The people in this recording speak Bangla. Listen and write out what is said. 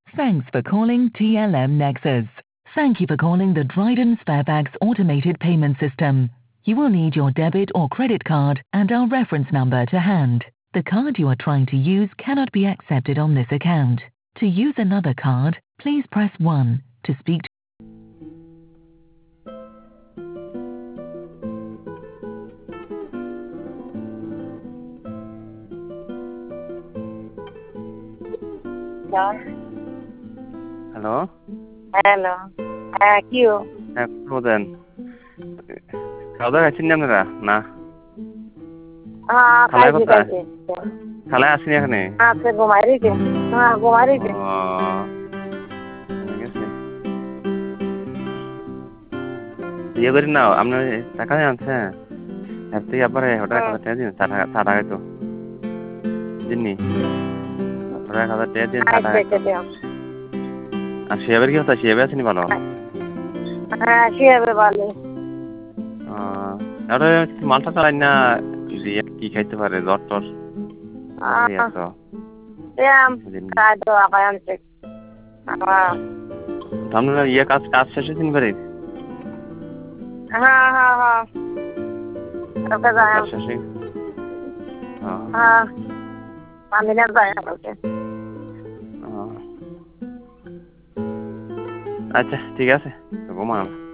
Thanks for calling TLM Nexus. Thank you for calling the Dryden Sparebags automated payment system. You will need your debit or credit card and our reference number to hand. The card you are trying to use cannot be accepted on this account. To use another card, please press 1 to speak to hello, hello. হ্যাঁ, কি ও? হ্যাঁ বলেন। খাওয়া দাওয়া খাচ্ছেন না আপনারা? না, হ্যাঁ, খালায় খাইছি কোথায়? খাইছি। খালায় আসেনি এখানে? আছে ঘুমাই রইছে। হ্যাঁ, ঘুমাই ও রইছে। ঠিক আছে। ইয়ে করি না, আপনার টাকা আনছে এর থেকে আবার হোটেল 1,000 টাকা দিন, চা টাকা তো দিননি, হোটেল 1,000 টাকা দিন, চা আচ্ছা টাকা তো। আচ্ছা দিও। আর শিয়াবের কি হতো? শিয়াবে আসেনি ভালো? হ্যাঁ, সে হবে ভালো। আর মালটা চালাই না, দিয়ে কি খাইতে পারে? জ্বর টর তো ব্যায়াম খাই তো আগায় আনছে। আপনার ইয়ে কাজ শেষ হয়েছে বাড়ির? হ্যাঁ হ্যাঁ হ্যাঁ, ওকে যাই। কাজ শেষ হয়ে হ্যাঁ, আমি না যাই ওকে। আচ্ছা ঠিক আছে, ঘুমান।